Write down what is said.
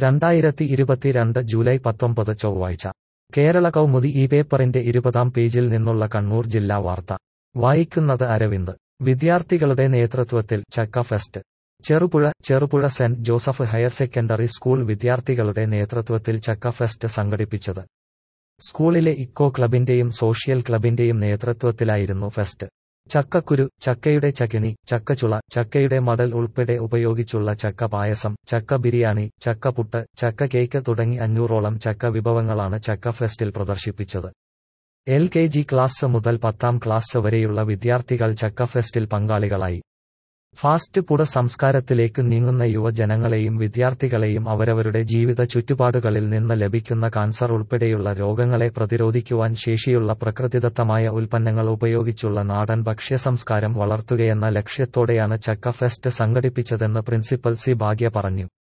2022 July 19 ചൊവ്വാഴ്ച കേരള കൗമുദി ഈ പേപ്പറിന്റെ 20-ാം പേജിൽ നിന്നുള്ള കണ്ണൂർ ജില്ലാ വാർത്ത വായിക്കുന്നത് അരവിന്ദ്. വിദ്യാർത്ഥികളുടെ നേതൃത്വത്തിൽ ചക്ക fest. Cherupuzha saint Joseph higher secondary school വിദ്യാർത്ഥികളുടെ നേതൃത്വത്തിൽ ചക്ക ഫെസ്റ്റ് സംഘടിപ്പിച്ചത്. സ്കൂളിലെ ഇക്കോ ക്ലബിന്റെയും സോഷ്യൽ ക്ലബിന്റെയും നേതൃത്വത്തിലായിരുന്നു ഫെസ്റ്റ്. ചക്കക്കുരു, ചക്കയുടെ ചക്കിണി, ചക്കച്ചുള, ചക്കയുടെ മടൽ ഉൾപ്പെടെ ഉപയോഗിച്ചുള്ള ചക്ക പായസം, ചക്ക ബിരിയാണി, ചക്കപുട്ട്, ചക്ക കേക്ക് തുടങ്ങി 500ഓളം ചക്ക വിഭവങ്ങളാണ് ചക്ക ഫെസ്റ്റിൽ പ്രദർശിപ്പിച്ചത്. LKG ക്ലാസ് മുതൽ 10ാം ക്ലാസ് വരെയുള്ള വിദ്യാർത്ഥികൾ ചക്ക ഫെസ്റ്റിൽ പങ്കാളികളായി. ഫാസ്റ്റ് ഫുഡ് സംസ്കാരത്തിലേക്ക് നീങ്ങുന്ന യുവജനങ്ങളെയും വിദ്യാർത്ഥികളെയും അവരവരുടെ ജീവിത ചുറ്റുപാടുകളിൽ നിന്ന് ലഭിക്കുന്ന കാൻസർ ഉൾപ്പെടെയുള്ള രോഗങ്ങളെ പ്രതിരോധിക്കുവാൻ ശേഷിയുള്ള പ്രകൃതിദത്തമായ ഉൽപ്പന്നങ്ങൾ ഉപയോഗിച്ചുള്ള നാടൻ ഭക്ഷ്യസംസ്കാരം വളർത്തുകയെന്ന ലക്ഷ്യത്തോടെയാണ് ചക്ക ഫെസ്റ്റ് സംഘടിപ്പിച്ചതെന്ന് പ്രിൻസിപ്പൽ സി ഭാഗ്യ പറഞ്ഞു.